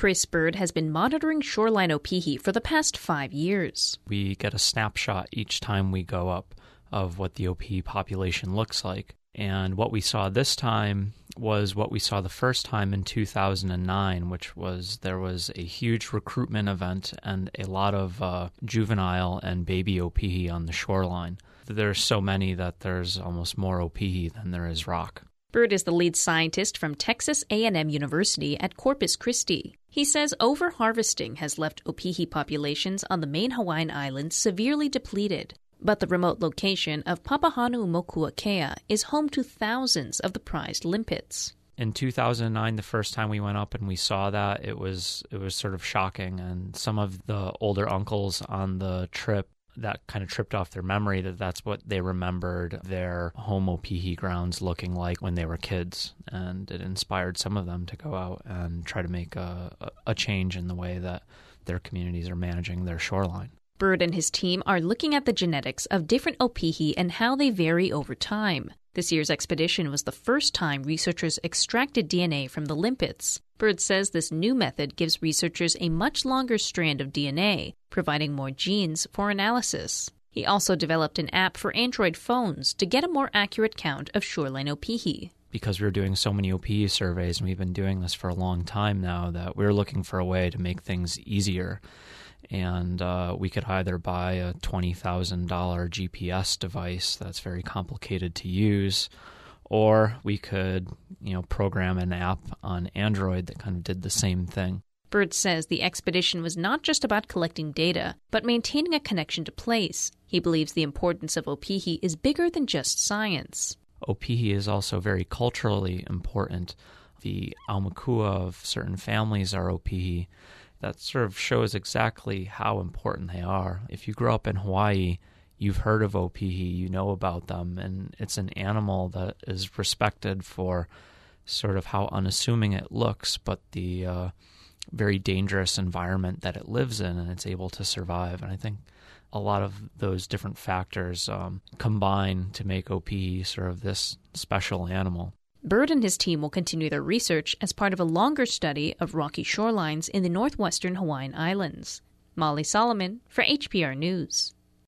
Chris Bird has been monitoring shoreline Opihi for the past 5 years. We get a snapshot each time we go up of what the Opihi population looks like. And what we saw this time was what we saw the first time in 2009, which was there was a huge recruitment event and a lot of juvenile and baby Opihi on the shoreline. There's so many that there's almost more Opihi than there is rock. Bird is the lead scientist from Texas A&M University at Corpus Christi. He says overharvesting has left Opihi populations on the main Hawaiian islands severely depleted. But the remote location of Papahanaumokuakea is home to thousands of the prized limpets. In 2009, the first time we went up and we saw that, it was sort of shocking. And some of the older uncles on the trip, that kind of tripped off their memory that's what they remembered their home Opihi grounds looking like when they were kids. And it inspired some of them to go out and try to make a change in the way that their communities are managing their shoreline. Bird and his team are looking at the genetics of different Opihi and how they vary over time. This year's expedition was the first time researchers extracted DNA from the limpets. Bird says this new method gives researchers a much longer strand of DNA, providing more genes for analysis. He also developed an app for Android phones to get a more accurate count of shoreline Opihi. Because we were doing so many Opihi surveys, and we've been doing this for a long time now, that we're looking for a way to make things easier. And we could either buy a $20,000 GPS device that's very complicated to use, or we could, program an app on Android that kind of did the same thing. Bird says the expedition was not just about collecting data, but maintaining a connection to place. He believes the importance of Opihi is bigger than just science. Opihi is also very culturally important. The aumakua of certain families are Opihi. That sort of shows exactly how important they are. If you grew up in Hawaii, you've heard of Opihi, you know about them, and it's an animal that is respected for sort of how unassuming it looks, but the very dangerous environment that it lives in, and it's able to survive. And I think a lot of those different factors combine to make Opihi sort of this special animal. Bird and his team will continue their research as part of a longer study of rocky shorelines in the northwestern Hawaiian Islands. Molly Solomon for HPR News.